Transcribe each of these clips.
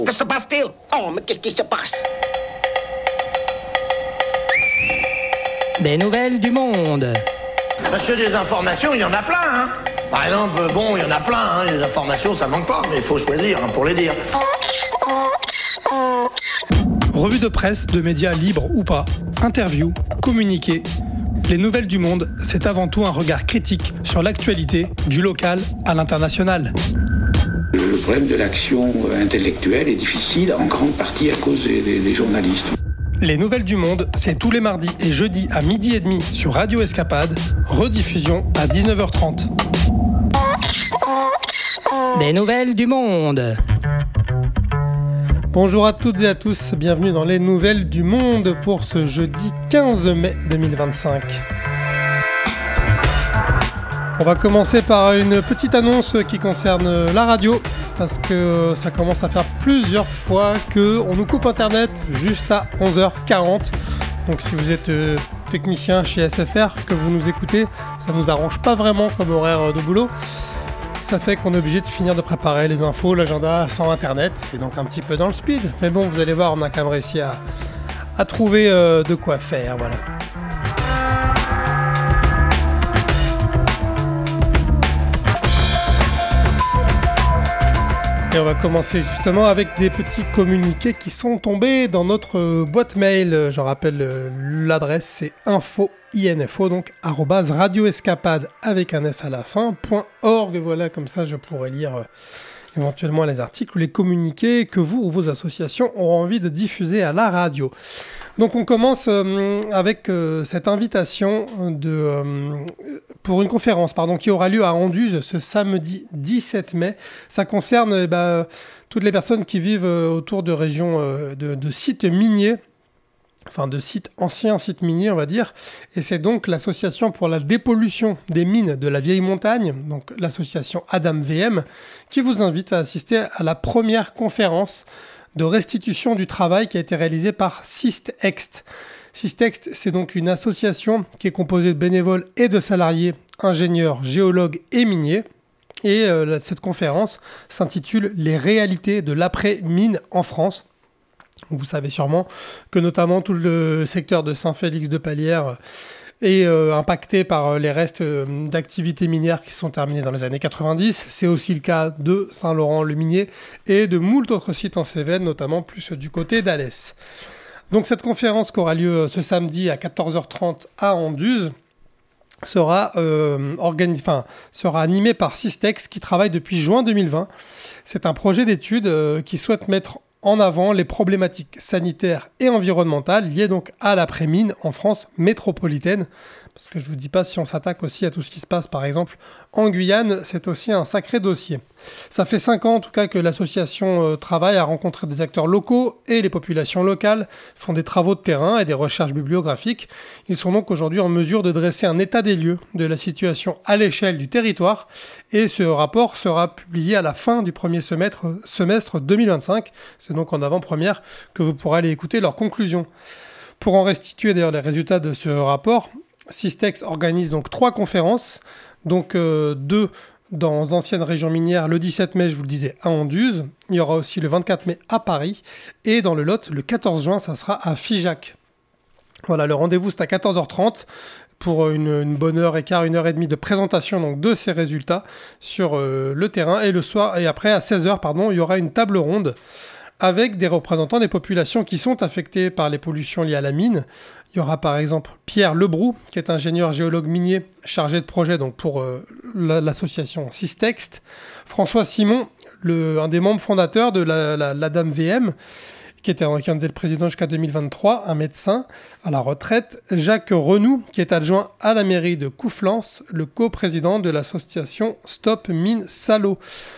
Que se passe-t-il? Oh, mais qu'est-ce qui se passe? Des nouvelles du monde. Monsieur, des informations, il y en a plein, hein. Par exemple, il y en a plein, hein. Les informations, ça manque pas, mais il faut choisir, hein, pour les dire. Revue de presse, de médias libres ou pas, interviews, communiqués. Les nouvelles du monde, c'est avant tout un regard critique sur l'actualité, du local à l'international. Le problème de l'action intellectuelle est difficile, en grande partie à cause des journalistes. Les nouvelles du monde, c'est tous les mardis et jeudis à 12h30 sur Radio Escapade, rediffusion à 19h30. Des nouvelles du monde. Bonjour à toutes et à tous, bienvenue dans les nouvelles du monde pour ce jeudi 15 mai 2025. On va commencer par une petite annonce qui concerne la radio, parce que ça commence à faire plusieurs fois qu'on nous coupe internet juste à 11h40. Donc si vous êtes technicien chez SFR, que vous nous écoutez, ça nous arrange pas vraiment comme horaire de boulot. Ça fait qu'on est obligé de finir de préparer les infos, l'agenda sans internet, et donc un petit peu dans le speed. Mais bon, vous allez voir, on a quand même réussi à trouver de quoi faire, voilà. Et on va commencer justement avec des petits communiqués qui sont tombés dans notre boîte mail. Je rappelle l'adresse, c'est info, donc @radioescapade avec un S à la fin, .org. Voilà, comme ça je pourrais lire éventuellement les articles ou les communiqués que vous ou vos associations auront envie de diffuser à la radio. Donc on commence avec cette invitation pour une conférence qui aura lieu à Anduze ce samedi 17 mai. Ça concerne toutes les personnes qui vivent autour de régions de sites miniers, enfin de anciens sites miniers on va dire, et c'est donc l'association pour la dépollution des mines de la vieille montagne, donc l'association ADAMVM, qui vous invite à assister à la première conférence de restitution du travail qui a été réalisée par SISTEXT. SISTEXT, c'est donc une association qui est composée de bénévoles et de salariés, ingénieurs, géologues et miniers. Et cette conférence s'intitule « Les réalités de l'après-mine en France ». Vous savez sûrement que notamment tout le secteur de Saint-Félix-de-Palière est impacté par les restes d'activités minières qui sont terminées dans les années 90. C'est aussi le cas de Saint-Laurent-le-Minier et de moult autres sites en Cévennes, notamment plus du côté d'Alès. Donc cette conférence qui aura lieu ce samedi à 14h30 à Anduze sera animée par SISTEXT qui travaille depuis juin 2020. C'est un projet d'étude qui souhaite mettre en avant les problématiques sanitaires et environnementales liées donc à l'après-mine en France métropolitaine. Parce que je ne vous dis pas, si on s'attaque aussi à tout ce qui se passe par exemple en Guyane, c'est aussi un sacré dossier. Ça fait 5 ans en tout cas que l'association travaille à rencontrer des acteurs locaux et les populations locales, font des travaux de terrain et des recherches bibliographiques. Ils sont donc aujourd'hui en mesure de dresser un état des lieux de la situation à l'échelle du territoire, et ce rapport sera publié à la fin du premier semestre 2025. C'est donc en avant-première que vous pourrez aller écouter leurs conclusions. Pour en restituer d'ailleurs les résultats de ce rapport, SISTEXT organise donc 3 conférences, donc 2 dans d'anciennes régions minières le 17 mai, je vous le disais, à Anduze. Il y aura aussi le 24 mai à Paris, et dans le Lot, le 14 juin, ça sera à Figeac. Voilà, le rendez-vous c'est à 14h30 pour une bonne heure et quart, 1h30 de présentation donc, de ces résultats sur le terrain, et le soir, et après à 16h, il y aura une table ronde avec des représentants des populations qui sont affectées par les pollutions liées à la mine. Il y aura par exemple Pierre Lebroux, qui est ingénieur géologue minier chargé de projet donc pour l'association SISTEXT. François Simon, un des membres fondateurs de l'ADAMVM, qui était le président jusqu'à 2023, un médecin à la retraite. Jacques Renoux, qui est adjoint à la mairie de Couflens, le coprésident de l'association Stop Mine Salaud.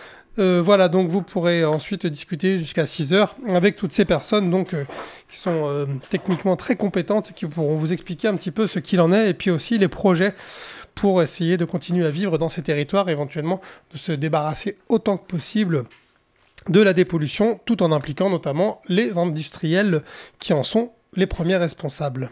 Voilà, donc vous pourrez ensuite discuter jusqu'à 6h avec toutes ces personnes donc, qui sont techniquement très compétentes et qui pourront vous expliquer un petit peu ce qu'il en est, et puis aussi les projets pour essayer de continuer à vivre dans ces territoires, éventuellement de se débarrasser autant que possible de la dépollution, tout en impliquant notamment les industriels qui en sont les premiers responsables.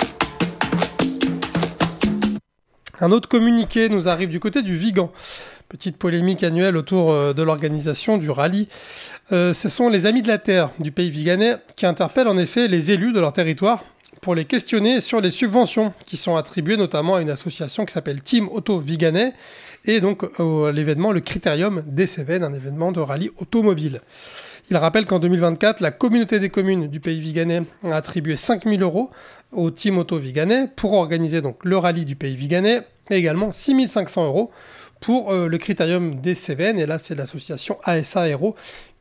Un autre communiqué nous arrive du côté du Vigan. Petite polémique annuelle autour de l'organisation du rallye. Ce sont les Amis de la Terre du pays viganais qui interpellent en effet les élus de leur territoire pour les questionner sur les subventions qui sont attribuées notamment à une association qui s'appelle Team Auto Viganais et donc l'événement le Critérium des Cévennes, un événement de rallye automobile. Il rappelle qu'en 2024, la communauté des communes du pays viganais a attribué 5 000 € au Team Auto Viganais pour organiser donc le rallye du pays viganais et également 6 500 € pour le Critérium des Cévennes. Et là, c'est l'association ASA Aero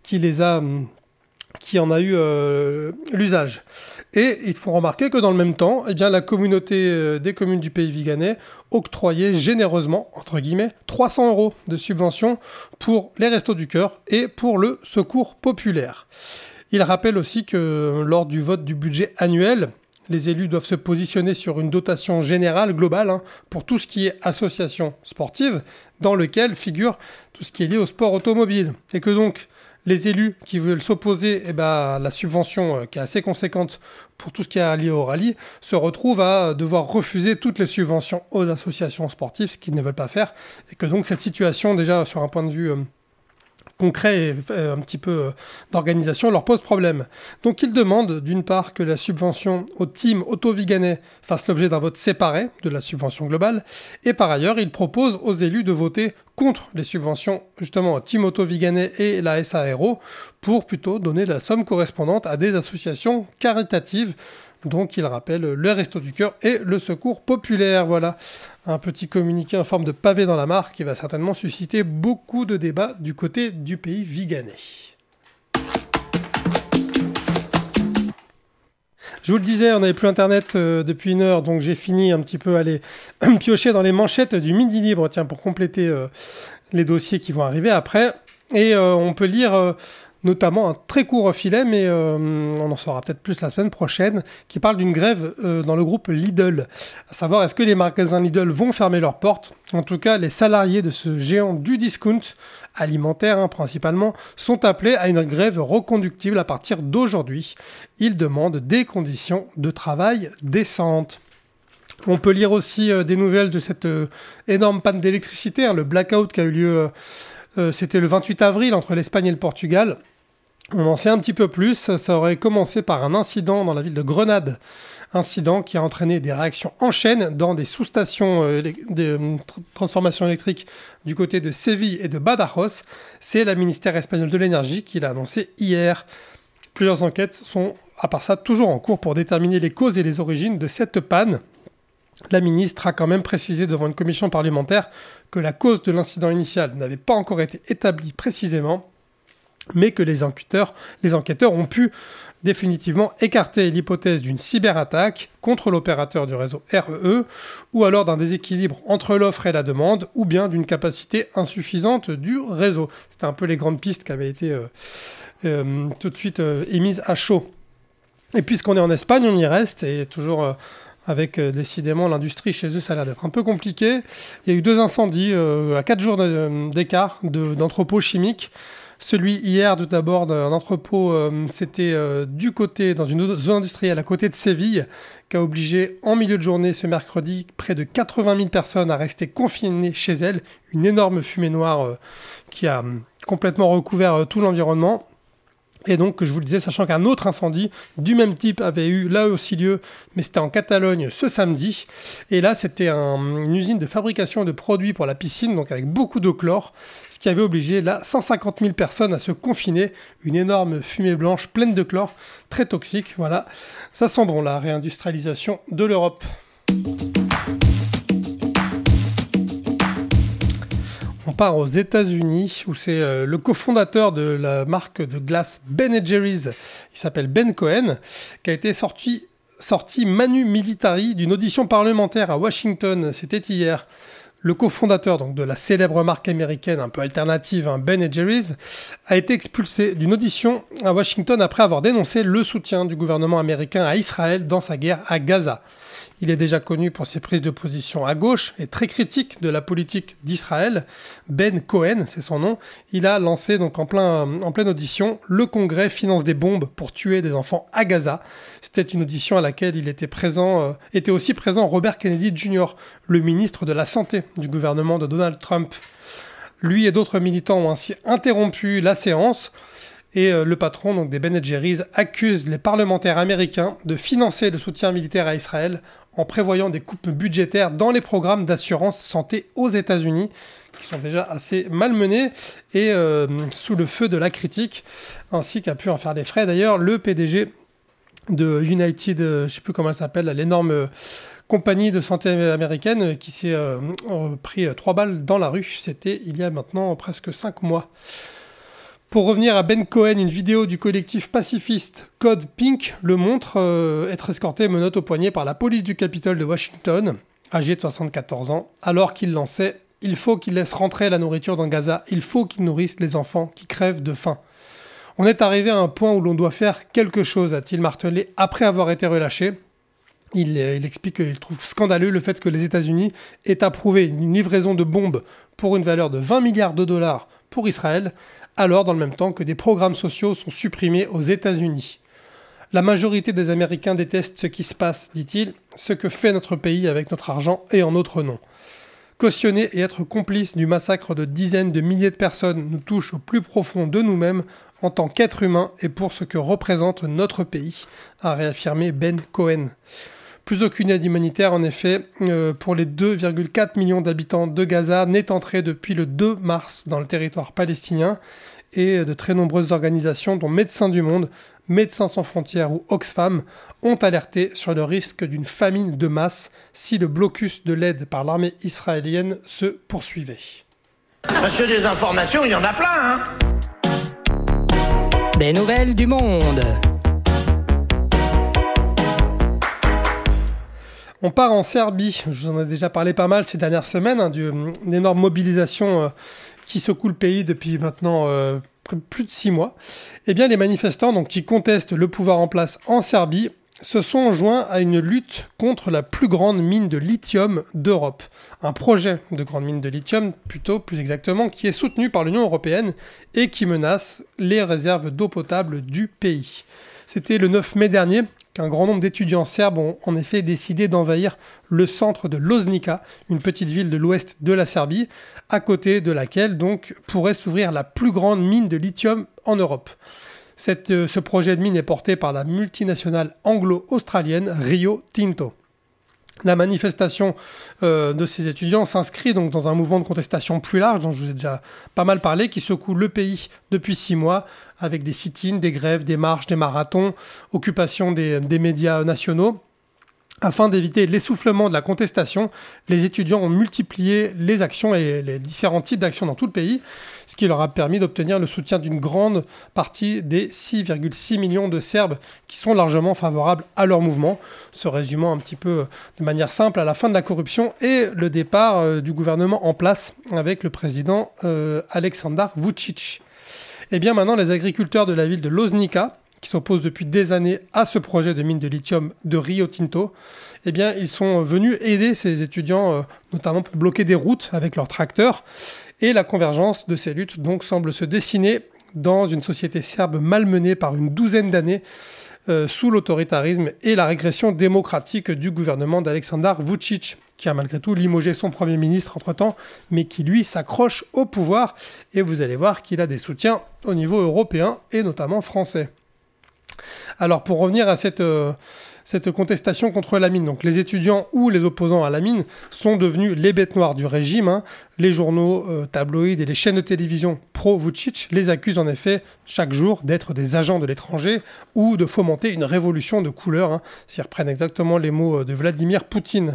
qui en a eu l'usage. Et il faut remarquer que dans le même temps, eh bien, la communauté des communes du pays viganais octroyait généreusement, entre guillemets, 300 € de subventions pour les Restos du Cœur et pour le Secours Populaire. Il rappelle aussi que lors du vote du budget annuel, les élus doivent se positionner sur une dotation générale, globale, pour tout ce qui est association sportive, dans lequel figure tout ce qui est lié au sport automobile. Et que donc, les élus qui veulent s'opposer à la subvention qui est assez conséquente pour tout ce qui est lié au rallye se retrouvent à devoir refuser toutes les subventions aux associations sportives, ce qu'ils ne veulent pas faire. Et que donc cette situation, déjà sur un point de vue concret et un petit peu d'organisation, leur pose problème. Donc ils demandent d'une part que la subvention au Team Auto Viganais fasse l'objet d'un vote séparé de la subvention globale, et par ailleurs ils proposent aux élus de voter contre les subventions justement au Team Auto Viganais et la SA Aero pour plutôt donner la somme correspondante à des associations caritatives. Donc il rappelle le Resto du Cœur et le Secours Populaire. Voilà, un petit communiqué en forme de pavé dans la mare qui va certainement susciter beaucoup de débats du côté du pays viganais. Je vous le disais, on n'avait plus internet depuis une heure, donc j'ai fini un petit peu à aller piocher dans les manchettes du Midi Libre, tiens, pour compléter les dossiers qui vont arriver après. Et on peut lire notamment un très court filet, mais on en saura peut-être plus la semaine prochaine, qui parle d'une grève dans le groupe Lidl. À savoir, est-ce que les magasins Lidl vont fermer leurs portes ? En tout cas, les salariés de ce géant du discount, alimentaire principalement, sont appelés à une grève reconductible à partir d'aujourd'hui. Ils demandent des conditions de travail décentes. On peut lire aussi des nouvelles de cette énorme panne d'électricité, le blackout qui a eu lieu, c'était le 28 avril entre l'Espagne et le Portugal. On en sait un petit peu plus, ça aurait commencé par un incident dans la ville de Grenade, incident qui a entraîné des réactions en chaîne dans des sous-stations de transformation électrique du côté de Séville et de Badajoz. C'est le ministère espagnol de l'énergie qui l'a annoncé hier. Plusieurs enquêtes sont, à part ça, toujours en cours pour déterminer les causes et les origines de cette panne. La ministre a quand même précisé devant une commission parlementaire que la cause de l'incident initial n'avait pas encore été établie précisément, mais que les enquêteurs ont pu définitivement écarter l'hypothèse d'une cyberattaque contre l'opérateur du réseau REE, ou alors d'un déséquilibre entre l'offre et la demande, ou bien d'une capacité insuffisante du réseau. C'était un peu les grandes pistes qui avaient été tout de suite émises à chaud. Et puisqu'on est en Espagne, on y reste, et toujours avec décidément l'industrie chez eux, ça a l'air d'être un peu compliqué. Il y a eu 2 incendies à 4 jours d'écart d'entrepôts chimiques. Celui hier, tout d'abord, d'un entrepôt, c'était du côté, dans une zone industrielle à côté de Séville, qui a obligé, en milieu de journée, ce mercredi, près de 80 000 personnes à rester confinées chez elles. Une énorme fumée noire qui a complètement recouvert tout l'environnement. Et donc, je vous le disais, sachant qu'un autre incendie du même type avait eu là aussi lieu, mais c'était en Catalogne ce samedi. Et là, c'était une usine de fabrication de produits pour la piscine, donc avec beaucoup de chlore, ce qui avait obligé là 150 000 personnes à se confiner. Une énorme fumée blanche pleine de chlore, très toxique. Voilà, ça sent bon la réindustrialisation de l'Europe. On part aux États-Unis où c'est le cofondateur de la marque de glace Ben & Jerry's, il s'appelle Ben Cohen, qui a été sorti manu militari d'une audition parlementaire à Washington, c'était hier. Le cofondateur donc, de la célèbre marque américaine un peu alternative, Ben & Jerry's, a été expulsé d'une audition à Washington après avoir dénoncé le soutien du gouvernement américain à Israël dans sa guerre à Gaza. Il est déjà connu pour ses prises de position à gauche et très critique de la politique d'Israël. Ben Cohen, c'est son nom. Il a lancé donc en pleine audition « Le Congrès finance des bombes pour tuer des enfants à Gaza ». C'était une audition à laquelle était aussi présent Robert Kennedy Jr., le ministre de la Santé du gouvernement de Donald Trump. Lui et d'autres militants ont ainsi interrompu la séance. Et le patron donc, des Ben & Jerry's accuse les parlementaires américains de financer le soutien militaire à Israël en prévoyant des coupes budgétaires dans les programmes d'assurance santé aux États-Unis, qui sont déjà assez malmenés et sous le feu de la critique, ainsi qu'a pu en faire les frais. D'ailleurs, le PDG de United, je ne sais plus comment elle s'appelle, l'énorme compagnie de santé américaine qui s'est pris 3 balles dans la rue, c'était il y a maintenant presque 5 mois. Pour revenir à Ben Cohen, une vidéo du collectif pacifiste Code Pink le montre être escorté menottes au poignet par la police du Capitole de Washington, âgé de 74 ans, alors qu'il lançait « Il faut qu'il laisse rentrer la nourriture dans Gaza, il faut qu'il nourrisse les enfants qui crèvent de faim ». On est arrivé à un point où l'on doit faire quelque chose, a-t-il martelé après avoir été relâché. Il explique qu'il trouve scandaleux le fait que les États-Unis aient approuvé une livraison de bombes pour une valeur de 20 milliards de dollars pour Israël, alors dans le même temps que des programmes sociaux sont supprimés aux États-Unis. La majorité des Américains détestent ce qui se passe, dit-il, ce que fait notre pays avec notre argent et en notre nom. Cautionner et être complice du massacre de dizaines de milliers de personnes nous touche au plus profond de nous-mêmes en tant qu'êtres humains et pour ce que représente notre pays, a réaffirmé Ben Cohen. Plus aucune aide humanitaire, en effet, pour les 2,4 millions d'habitants de Gaza n'est entrée depuis le 2 mars dans le territoire palestinien et de très nombreuses organisations, dont Médecins du Monde, Médecins sans frontières ou Oxfam, ont alerté sur le risque d'une famine de masse si le blocus de l'aide par l'armée israélienne se poursuivait. Monsieur des informations, il y en a plein, hein. Des nouvelles du monde. On part en Serbie, je vous en ai déjà parlé pas mal ces dernières semaines, d'une énorme mobilisation qui secoue le pays depuis maintenant plus de 6 mois. Eh bien, les manifestants donc, qui contestent le pouvoir en place en Serbie se sont joints à une lutte contre la plus grande mine de lithium d'Europe. Un projet de grande mine de lithium, plus exactement, qui est soutenu par l'Union européenne et qui menace les réserves d'eau potable du pays. C'était le 9 mai dernier qu'un grand nombre d'étudiants serbes ont en effet décidé d'envahir le centre de Loznica, une petite ville de l'ouest de la Serbie, à côté de laquelle donc pourrait s'ouvrir la plus grande mine de lithium en Europe. Ce projet de mine est porté par la multinationale anglo-australienne Rio Tinto. La manifestation de ces étudiants s'inscrit donc dans un mouvement de contestation plus large, dont je vous ai déjà pas mal parlé, qui secoue le pays depuis 6 mois, avec des sit-ins, des grèves, des marches, des marathons, occupation des médias nationaux. Afin d'éviter l'essoufflement de la contestation, les étudiants ont multiplié les actions et les différents types d'actions dans tout le pays, ce qui leur a permis d'obtenir le soutien d'une grande partie des 6,6 millions de Serbes qui sont largement favorables à leur mouvement, se résumant un petit peu de manière simple à la fin de la corruption et le départ du gouvernement en place avec le président Aleksandar Vučić. Et bien maintenant, les agriculteurs de la ville de Loznica, qui s'opposent depuis des années à ce projet de mine de lithium de Rio Tinto, eh bien, ils sont venus aider ces étudiants, notamment pour bloquer des routes avec leurs tracteurs. Et la convergence de ces luttes donc, semble se dessiner dans une société serbe malmenée par une douzaine d'années sous l'autoritarisme et la régression démocratique du gouvernement d'Aleksandar Vučić, qui a malgré tout limogé son Premier ministre entre-temps, mais qui lui s'accroche au pouvoir. Et vous allez voir qu'il a des soutiens au niveau européen et notamment français. Alors pour revenir à cette contestation contre la mine, donc les étudiants ou les opposants à la mine sont devenus les bêtes noires du régime. Les journaux, tabloïds et les chaînes de télévision pro-Vučić les accusent en effet chaque jour d'être des agents de l'étranger ou de fomenter une révolution de couleur, s'ils reprennent exactement les mots de Vladimir Poutine.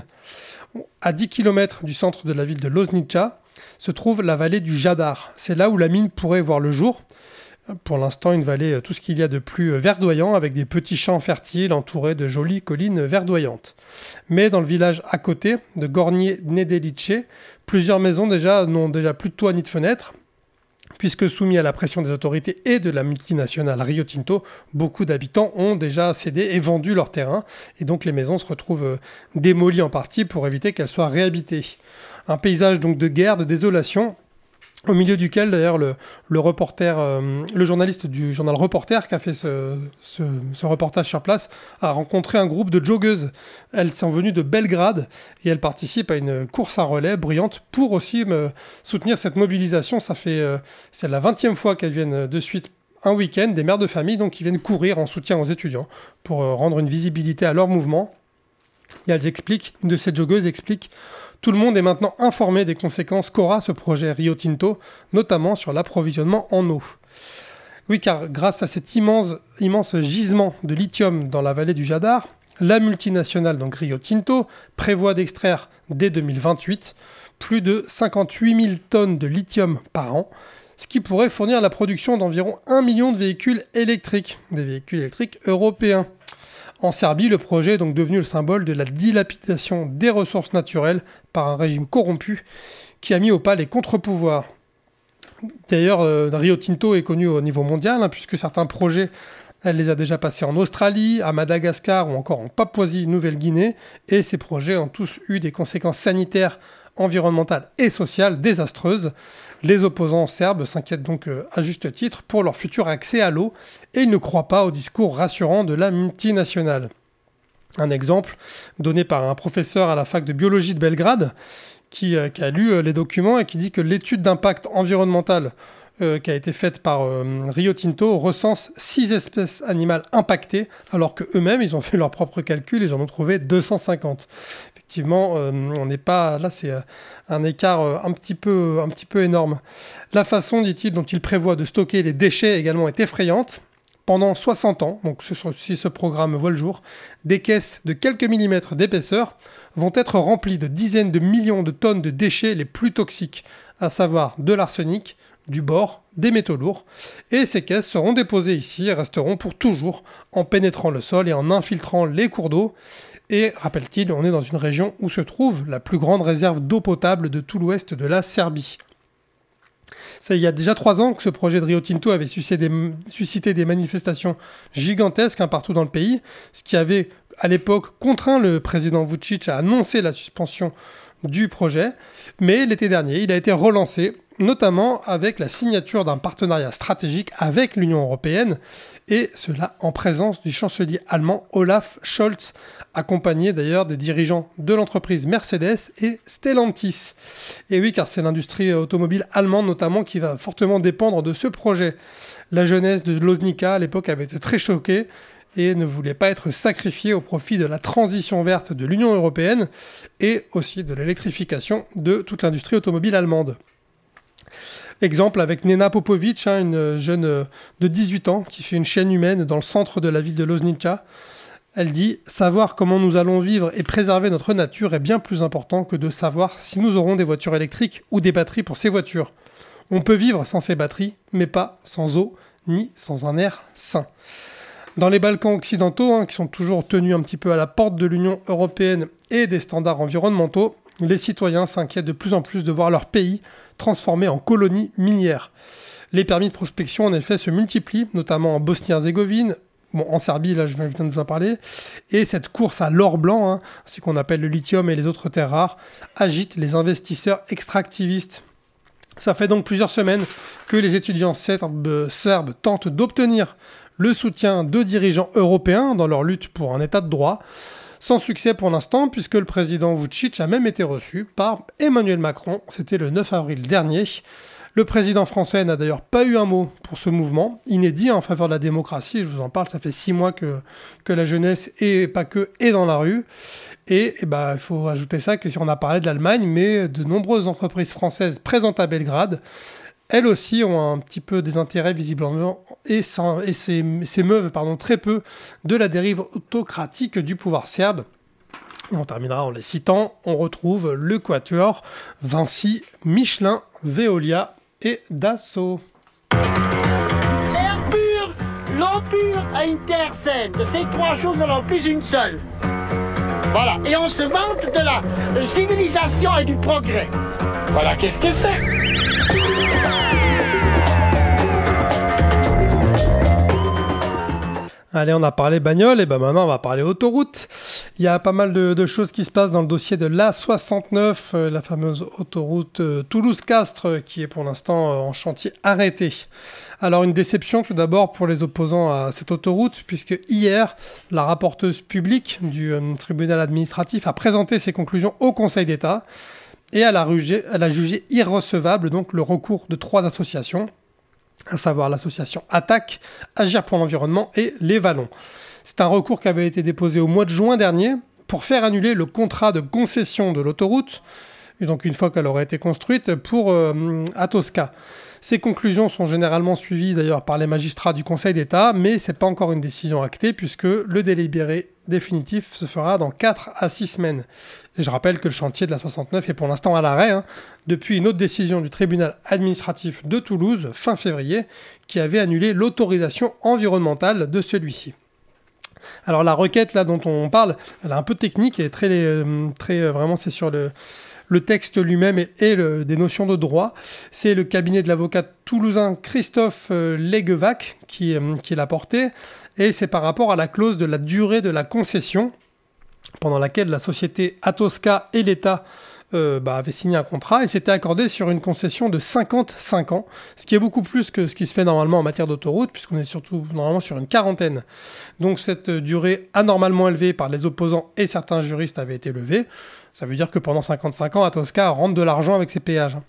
À 10 km du centre de la ville de Loznica se trouve la vallée du Jadar. C'est là où la mine pourrait voir le jour. Pour l'instant, une vallée, tout ce qu'il y a de plus verdoyant, avec des petits champs fertiles entourés de jolies collines verdoyantes. Mais dans le village à côté, de Gornje Nedelice, plusieurs maisons n'ont déjà plus de toit ni de fenêtres, puisque soumis à la pression des autorités et de la multinationale Rio Tinto, beaucoup d'habitants ont déjà cédé et vendu leur terrain, et donc les maisons se retrouvent démolies en partie pour éviter qu'elles soient réhabitées. Un paysage donc de guerre, de désolation, au milieu duquel d'ailleurs le journaliste du journal Reporter qui a fait ce reportage sur place a rencontré un groupe de joggeuses. Elles sont venues de Belgrade et elles participent à une course à relais bruyante pour aussi soutenir cette mobilisation. C'est la 20e fois qu'elles viennent de suite un week-end, des mères de famille donc qui viennent courir en soutien aux étudiants pour rendre une visibilité à leur mouvement. Et une de ces joggeuses explique: tout le monde est maintenant informé des conséquences qu'aura ce projet Rio Tinto, notamment sur l'approvisionnement en eau. Oui, car grâce à cet immense gisement de lithium dans la vallée du Jadar, la multinationale, donc Rio Tinto, prévoit d'extraire dès 2028 plus de 58 000 tonnes de lithium par an, ce qui pourrait fournir la production d'environ 1 million de véhicules électriques, des véhicules électriques européens. En Serbie, le projet est donc devenu le symbole de la dilapidation des ressources naturelles par un régime corrompu qui a mis au pas les contre-pouvoirs. D'ailleurs, Rio Tinto est connu au niveau mondial, puisque certains projets, elle les a déjà passés en Australie, à Madagascar ou encore en Papouasie-Nouvelle-Guinée, et ces projets ont tous eu des conséquences sanitaires, environnementales et sociales désastreuses. Les opposants serbes s'inquiètent donc à juste titre pour leur futur accès à l'eau et ils ne croient pas au discours rassurant de la multinationale. Un exemple donné par un professeur à la fac de biologie de Belgrade qui a lu les documents et qui dit que l'étude d'impact environnemental qui a été faite par Rio Tinto recense 6 espèces animales impactées alors qu'eux-mêmes ils ont fait leurs propres calculs, ils en ont trouvé 250. Effectivement, on n'est pas là, c'est un écart un petit peu énorme. La façon, dit-il, dont il prévoit de stocker les déchets également est effrayante. Pendant 60 ans, donc si ce programme voit le jour, des caisses de quelques millimètres d'épaisseur vont être remplies de dizaines de millions de tonnes de déchets les plus toxiques, à savoir de l'arsenic, du bore, des métaux lourds. Et ces caisses seront déposées ici et resteront pour toujours en pénétrant le sol et en infiltrant les cours d'eau. Et, rappelle-t-il, on est dans une région où se trouve la plus grande réserve d'eau potable de tout l'ouest de la Serbie. Ça, il y a déjà 3 ans que ce projet de Rio Tinto avait suscité des manifestations gigantesques partout dans le pays, ce qui avait à l'époque contraint le président Vučić à annoncer la suspension du projet. Mais l'été dernier, il a été relancé, notamment avec la signature d'un partenariat stratégique avec l'Union européenne, et cela en présence du chancelier allemand Olaf Scholz, accompagné d'ailleurs des dirigeants de l'entreprise Mercedes et Stellantis. Et oui, car c'est l'industrie automobile allemande notamment qui va fortement dépendre de ce projet. La jeunesse de Loznica à l'époque avait été très choquée et ne voulait pas être sacrifiée au profit de la transition verte de l'Union européenne et aussi de l'électrification de toute l'industrie automobile allemande. Exemple avec Nena Popovic, une jeune de 18 ans qui fait une chaîne humaine dans le centre de la ville de Loznica. Elle dit « Savoir comment nous allons vivre et préserver notre nature est bien plus important que de savoir si nous aurons des voitures électriques ou des batteries pour ces voitures. On peut vivre sans ces batteries, mais pas sans eau, ni sans un air sain. » Dans les Balkans occidentaux, qui sont toujours tenus un petit peu à la porte de l'Union européenne et des standards environnementaux, les citoyens s'inquiètent de plus en plus de voir leur pays transformé en colonie minière. Les permis de prospection, en effet, se multiplient, notamment en Bosnie-Herzégovine, en Serbie, là je viens de vous en parler, et cette course à l'or blanc, ce qu'on appelle le lithium et les autres terres rares, agite les investisseurs extractivistes. Ça fait donc plusieurs semaines que les étudiants serbes tentent d'obtenir le soutien de dirigeants européens dans leur lutte pour un état de droit, sans succès pour l'instant, puisque le président Vučić a même été reçu par Emmanuel Macron, c'était le 9 avril dernier. Le président français n'a d'ailleurs pas eu un mot pour ce mouvement, inédit en faveur de la démocratie, je vous en parle, ça fait 6 mois que la jeunesse, et pas que, est dans la rue. Et il faut ajouter ça que si on a parlé de l'Allemagne, mais de nombreuses entreprises françaises présentes à Belgrade, elles aussi ont un petit peu des intérêts visiblement et s'émeuvent très peu de la dérive autocratique du pouvoir serbe. Et on terminera en les citant, on retrouve le quatuor Vinci, Michelin, Veolia et Dassault. L'air pur, l'eau pure à une terre saine. De ces 3 choses, alors plus une seule. Voilà, et on se vante de la civilisation et du progrès. Voilà, qu'est-ce que c'est ? Allez, on a parlé bagnole, et ben maintenant on va parler autoroute. Il y a pas mal de choses qui se passent dans le dossier de l'A69, la fameuse autoroute Toulouse-Castres, qui est pour l'instant en chantier arrêté. Alors une déception tout d'abord pour les opposants à cette autoroute, puisque hier, la rapporteuse publique du tribunal administratif a présenté ses conclusions au Conseil d'État, et elle a jugé irrecevable donc le recours de 3 associations, à savoir l'association Attaque, Agir pour l'environnement et Les Vallons. C'est un recours qui avait été déposé au mois de juin dernier pour faire annuler le contrat de concession de l'autoroute, et donc une fois qu'elle aurait été construite, pour Atosca. Ces conclusions sont généralement suivies d'ailleurs par les magistrats du Conseil d'État, mais ce n'est pas encore une décision actée puisque le délibéré définitif se fera dans 4 à 6 semaines. Et je rappelle que le chantier de la 69 est pour l'instant à l'arrêt, depuis une autre décision du tribunal administratif de Toulouse, fin février, qui avait annulé l'autorisation environnementale de celui-ci. Alors la requête là dont on parle, elle est un peu technique et très vraiment c'est sur le texte lui-même et des notions de droit. C'est le cabinet de l'avocat toulousain Christophe Leguevac qui l'a porté, et c'est par rapport à la clause de la durée de la concession, pendant laquelle la société Atosca et l'État avaient signé un contrat et s'étaient accordés sur une concession de 55 ans, ce qui est beaucoup plus que ce qui se fait normalement en matière d'autoroute, puisqu'on est surtout normalement sur une 40aine. Donc cette durée anormalement élevée par les opposants et certains juristes avait été levée. Ça veut dire que pendant 55 ans, Atosca rentre de l'argent avec ses péages.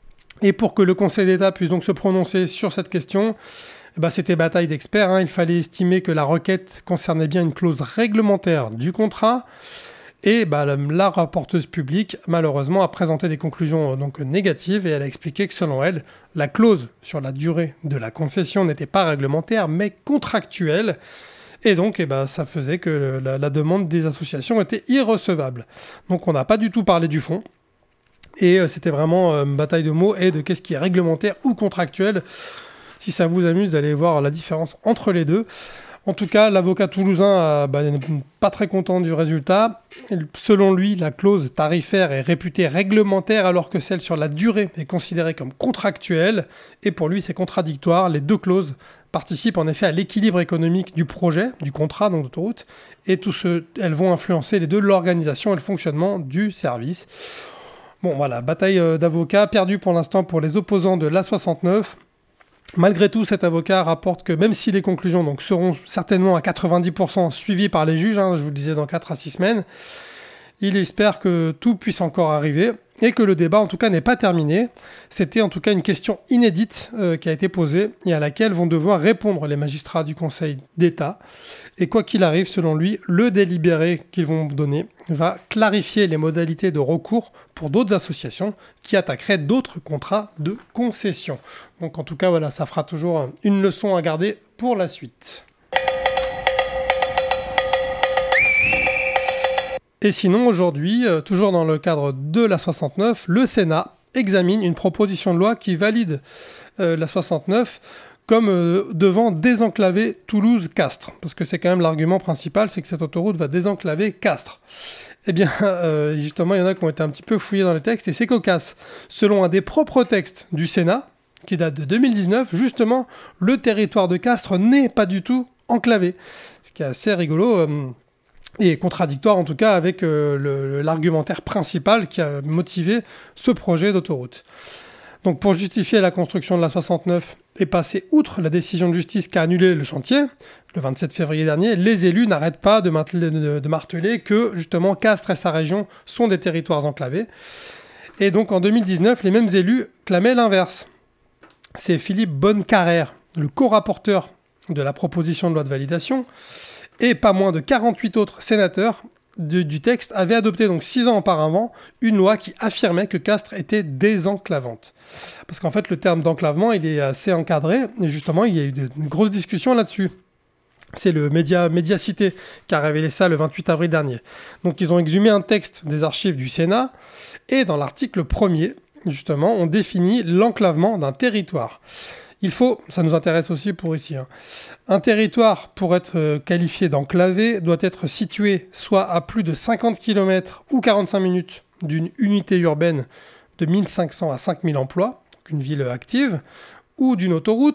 Et pour que le Conseil d'État puisse donc se prononcer sur cette question, c'était bataille d'experts. Il fallait estimer que la requête concernait bien une clause réglementaire du contrat. Et la rapporteuse publique, malheureusement, a présenté des conclusions donc négatives, et elle a expliqué que selon elle, la clause sur la durée de la concession n'était pas réglementaire, mais contractuelle. Et donc, ça faisait que la demande des associations était irrecevable. Donc, on n'a pas du tout parlé du fond. Et c'était vraiment une bataille de mots et de qu'est-ce qui est réglementaire ou contractuel. Si ça vous amuse d'aller voir la différence entre les deux. En tout cas, l'avocat toulousain n'est pas très content du résultat. Selon lui, la clause tarifaire est réputée réglementaire alors que celle sur la durée est considérée comme contractuelle. Et pour lui, c'est contradictoire. Les deux clauses participent en effet à l'équilibre économique du projet, du contrat donc d'autoroute, et elles vont influencer les deux l'organisation et le fonctionnement du service. Bon voilà, bataille d'avocats perdue pour l'instant pour les opposants de l'A69. Malgré tout, cet avocat rapporte que même si les conclusions donc, seront certainement à 90% suivies par les juges, je vous le disais dans 4 à 6 semaines, il espère que tout puisse encore arriver et que le débat en tout cas n'est pas terminé. C'était en tout cas une question inédite qui a été posée et à laquelle vont devoir répondre les magistrats du Conseil d'État. Et quoi qu'il arrive, selon lui, le délibéré qu'ils vont donner va clarifier les modalités de recours pour d'autres associations qui attaqueraient d'autres contrats de concession. Donc en tout cas, voilà, ça fera toujours une leçon à garder pour la suite. Et sinon, aujourd'hui, toujours dans le cadre de la 69, le Sénat examine une proposition de loi qui valide la 69 comme devant désenclaver Toulouse-Castres. Parce que c'est quand même l'argument principal, c'est que cette autoroute va désenclaver Castres. Eh bien, justement, il y en a qui ont été un petit peu fouillés dans les textes, et c'est cocasse. Selon un des propres textes du Sénat, qui date de 2019, justement, le territoire de Castres n'est pas du tout enclavé. Ce qui est assez rigolo, et contradictoire en tout cas avec l'argumentaire principal qui a motivé ce projet d'autoroute. Donc pour justifier la construction de la 69 et passer outre la décision de justice qui a annulé le chantier, le 27 février dernier, les élus n'arrêtent pas de marteler que justement Castres et sa région sont des territoires enclavés. Et donc en 2019, les mêmes élus clamaient l'inverse. C'est Philippe Bonnecarrère, le co-rapporteur de la proposition de loi de validation, et pas moins de 48 autres sénateurs du texte avaient adopté donc 6 ans auparavant une loi qui affirmait que Castres était désenclavante. Parce qu'en fait, le terme d'enclavement, il est assez encadré, et justement, il y a eu de grosses discussions là-dessus. C'est le Médiacité qui a révélé ça le 28 avril dernier. Donc, ils ont exhumé un texte des archives du Sénat, et dans l'article 1er, justement, on définit l'enclavement d'un territoire. Ça nous intéresse aussi pour ici, un territoire, pour être qualifié d'enclavé, doit être situé soit à plus de 50 km ou 45 minutes d'une unité urbaine de 1500 à 5000 emplois, une ville active, ou d'une autoroute,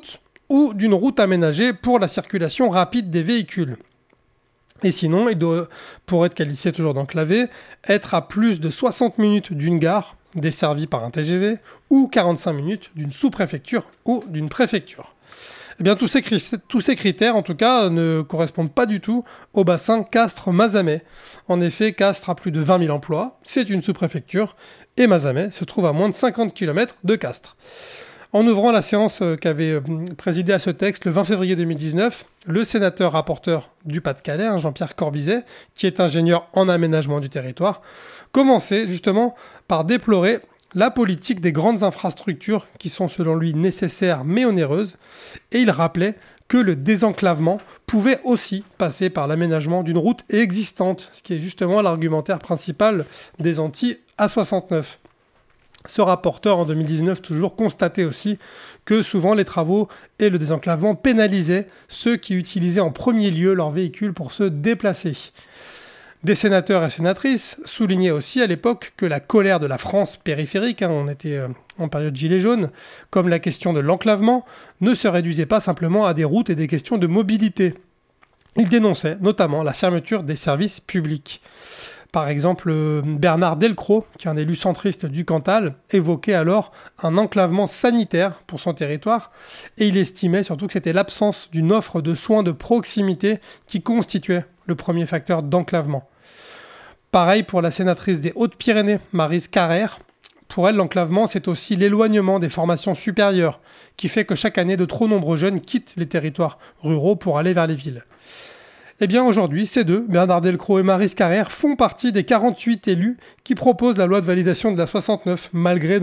ou d'une route aménagée pour la circulation rapide des véhicules. Et sinon, il doit, pour être qualifié toujours d'enclavé, être à plus de 60 minutes d'une gare desservie par un TGV ou 45 minutes d'une sous-préfecture ou d'une préfecture. Eh bien, tous ces critères, en tout cas, ne correspondent pas du tout au bassin Castres-Mazamet. En effet, Castres a plus de 20 000 emplois, c'est une sous-préfecture, et Mazamet se trouve à moins de 50 km de Castres. En ouvrant la séance qu'avait présidé à ce texte le 20 février 2019, le sénateur rapporteur du Pas-de-Calais, Jean-Pierre Corbizet, qui est ingénieur en aménagement du territoire, commençait justement par déplorer la politique des grandes infrastructures qui sont selon lui nécessaires mais onéreuses, et il rappelait que le désenclavement pouvait aussi passer par l'aménagement d'une route existante, ce qui est justement l'argumentaire principal des anti-A69. Ce rapporteur, en 2019, toujours constatait aussi que souvent les travaux et le désenclavement pénalisaient ceux qui utilisaient en premier lieu leur véhicule pour se déplacer. Des sénateurs et sénatrices soulignaient aussi à l'époque que la colère de la France périphérique, on était en période gilet jaune, comme la question de l'enclavement, ne se réduisait pas simplement à des routes et des questions de mobilité. Ils dénonçaient notamment la fermeture des services publics. Par exemple, Bernard Delcros, qui est un élu centriste du Cantal, évoquait alors un enclavement sanitaire pour son territoire, et il estimait surtout que c'était l'absence d'une offre de soins de proximité qui constituait le premier facteur d'enclavement. Pareil pour la sénatrice des Hautes-Pyrénées, Maryse Carrère. Pour elle, l'enclavement, c'est aussi l'éloignement des formations supérieures, qui fait que chaque année, de trop nombreux jeunes quittent les territoires ruraux pour aller vers les villes. Eh bien aujourd'hui, ces deux, Bernard Delcros et Maryse Carrère, font partie des 48 élus qui proposent la loi de validation de la 69. Malgré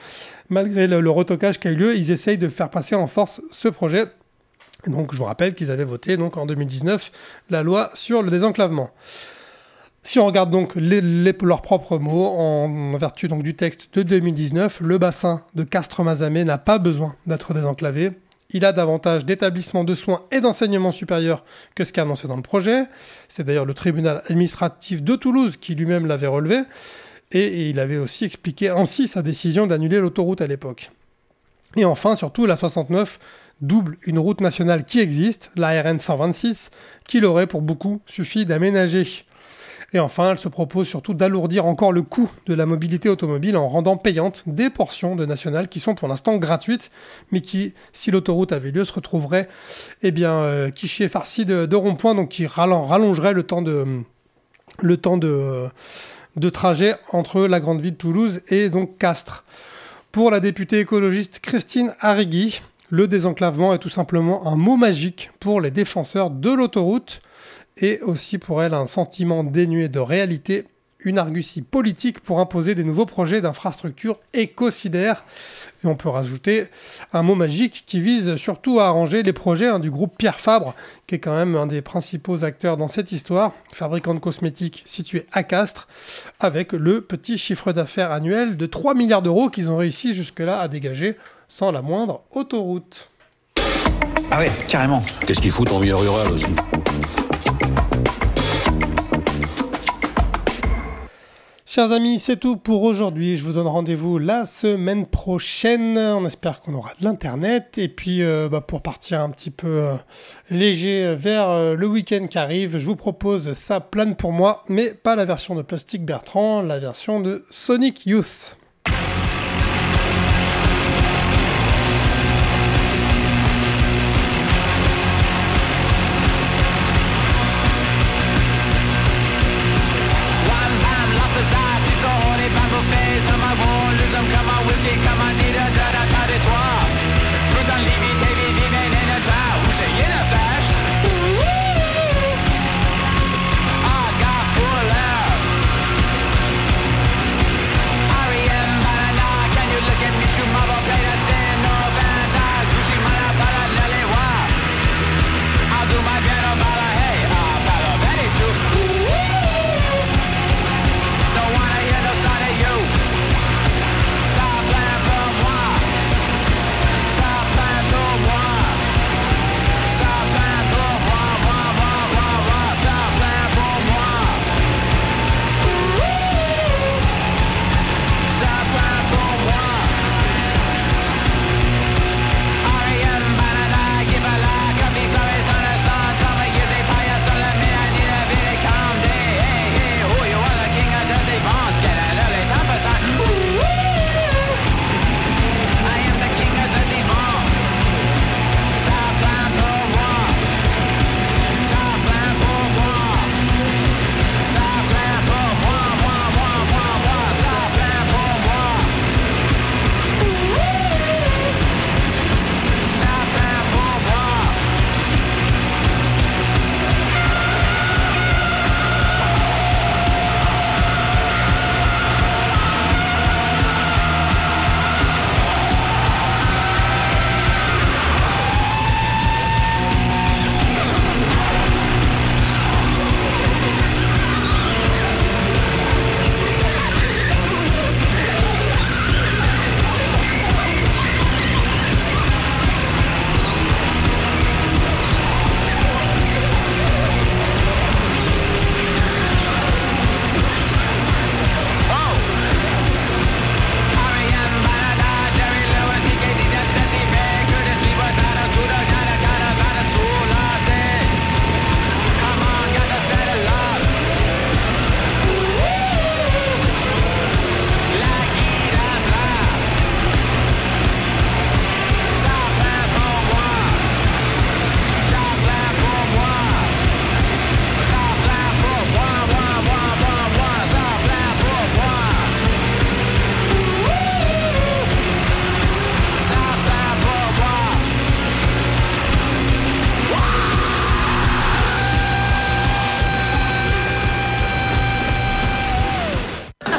le retocage qui a eu lieu, ils essayent de faire passer en force ce projet. Et donc je vous rappelle qu'ils avaient voté en 2019 la loi sur le désenclavement. Si on regarde donc leurs propres mots, en vertu donc du texte de 2019, le bassin de Castres-Mazamet n'a pas besoin d'être désenclavé. Il a davantage d'établissements de soins et d'enseignement supérieur que ce qu'a annoncé dans le projet. C'est d'ailleurs le tribunal administratif de Toulouse qui lui-même l'avait relevé. Et il avait aussi expliqué ainsi sa décision d'annuler l'autoroute à l'époque. Et enfin, surtout, la 69 double une route nationale qui existe, la RN 126, qu'il aurait pour beaucoup suffi d'aménager. Et enfin, elle se propose surtout d'alourdir encore le coût de la mobilité automobile en rendant payantes des portions de nationales qui sont pour l'instant gratuites, mais qui, si l'autoroute avait lieu, se retrouveraient quichées farcies de ronds-points, donc qui rallongerait le temps de trajet entre la grande ville de Toulouse et donc Castres. Pour la députée écologiste Christine Arrigui, le désenclavement est tout simplement un mot magique pour les défenseurs de l'autoroute, et aussi pour elle un sentiment dénué de réalité, une argutie politique pour imposer des nouveaux projets d'infrastructures écocidaires. Et on peut rajouter un mot magique qui vise surtout à arranger les projets du groupe Pierre Fabre, qui est quand même un des principaux acteurs dans cette histoire, fabricant de cosmétiques situé à Castres, avec le petit chiffre d'affaires annuel de 3 milliards d'euros qu'ils ont réussi jusque-là à dégager sans la moindre autoroute. Ah ouais, carrément. Qu'est-ce qu'il fout en milieu rural aussi ? Chers amis, c'est tout pour aujourd'hui. Je vous donne rendez-vous la semaine prochaine. On espère qu'on aura de l'internet. Et puis, pour partir un petit peu léger vers le week-end qui arrive, je vous propose Ça plane pour moi, mais pas la version de Plastic Bertrand, la version de Sonic Youth. R.E.M.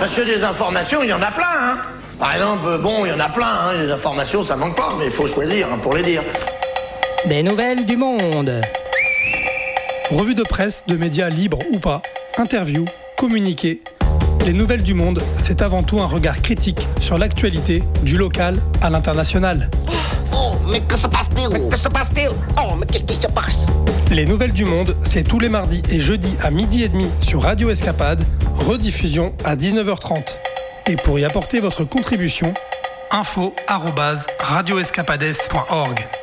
monsieur, des informations, il y en a plein, hein. Par exemple, bon, il y en a plein, hein. Les informations, ça manque pas, mais il faut choisir hein, pour les dire. Des nouvelles du monde. Revue de presse de médias libres ou pas, interviews, communiqués. Les nouvelles du monde, c'est avant tout un regard critique sur l'actualité, du local à l'international. Oh, mais que se passe-t-il? Mais que se passe-t-il? Oh, mais qu'est-ce qui se passe? Les nouvelles du monde, c'est tous les mardis et jeudis à 12h30 sur Radio Escapade, rediffusion à 19h30. Et pour y apporter votre contribution, info@radioescapades.org.